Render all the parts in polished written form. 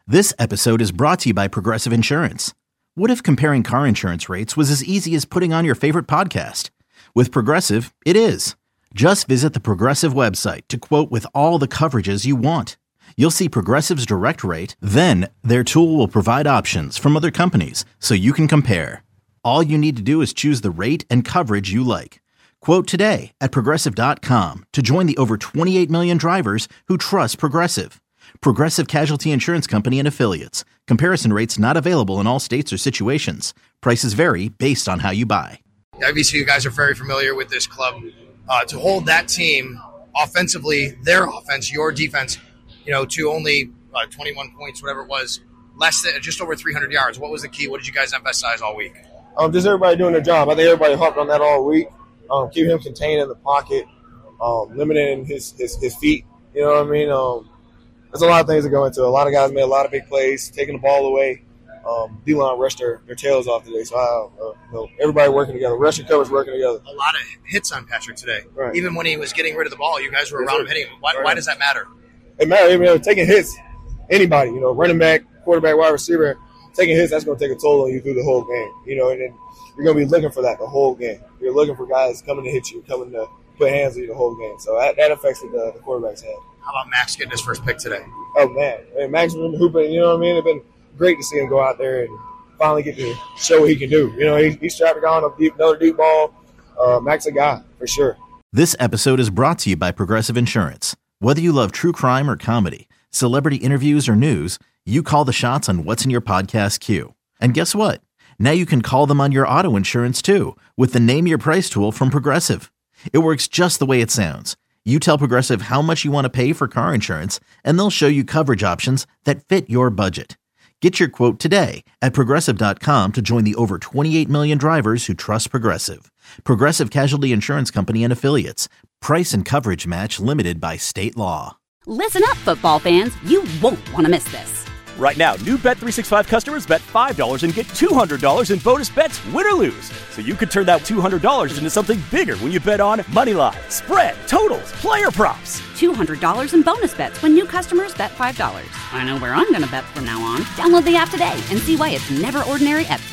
This episode is brought to you by Progressive Insurance. What if comparing car insurance rates was as easy as putting on your favorite podcast? With Progressive, it is. Just visit the Progressive website to quote with all the coverages you want. You'll see Progressive's direct rate, then their tool will provide options from other companies so you can compare. All you need to do is choose the rate and coverage you like. Quote today at Progressive.com to join the over 28 million drivers who trust Progressive. Progressive Casualty Insurance Company and Affiliates. Comparison rates not available in all states or situations. Prices vary based on how you buy. Obviously, you guys are very familiar with this club. To hold that team offensively, their offense, your defense, to only 21 points, whatever it was, less than just over 300 yards. What was the key? What did you guys emphasize all week? Just everybody doing their job. I think everybody harped on that all week. Keep him contained in the pocket, limiting his feet. You know what I mean? There's a lot of things that go into it. A lot of guys made a lot of big plays, taking the ball away. D-line rushed their tails off today. So everybody working together. Rushing coverage working together. A lot of hits on Patrick today. Right. Even when he was getting rid of the ball, you guys were around him hitting him. Why does that matter? It matters. Taking hits, anybody, running back, quarterback, wide receiver, taking hits, that's going to take a toll on you through the whole game. And then you're going to be looking for that the whole game. You're looking for guys coming to hit you, coming to put hands on you the whole game. So that affects the quarterback's head. How about Max getting his first pick today? Oh, man. Max has been hooping, you know what I mean? It's been great to see him go out there and finally get to show what he can do. He's strapping on another deep ball. Max a guy, for sure. This episode is brought to you by Progressive Insurance. Whether you love true crime or comedy, celebrity interviews or news, you call the shots on what's in your podcast queue. And guess what? Now you can call them on your auto insurance too with the Name Your Price tool from Progressive. It works just the way it sounds. You tell Progressive how much you want to pay for car insurance, and they'll show you coverage options that fit your budget. Get your quote today at Progressive.com to join the over 28 million drivers who trust Progressive. Progressive Casualty Insurance Company and Affiliates. Price and coverage match limited by state law. Listen up, football fans. You won't want to miss this. Right now, new Bet365 customers bet $5 and get $200 in bonus bets, win or lose. So you could turn that $200 into something bigger when you bet on moneyline, spread, totals, player props. $200 in bonus bets when new customers bet $5. I know where I'm going to bet from now on. Download the app today and see why it's never ordinary at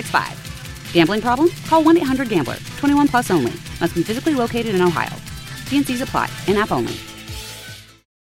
Bet365. Gambling problem? Call 1-800-GAMBLER. 21 plus only. Must be physically located in Ohio. T&Cs apply. In-app only.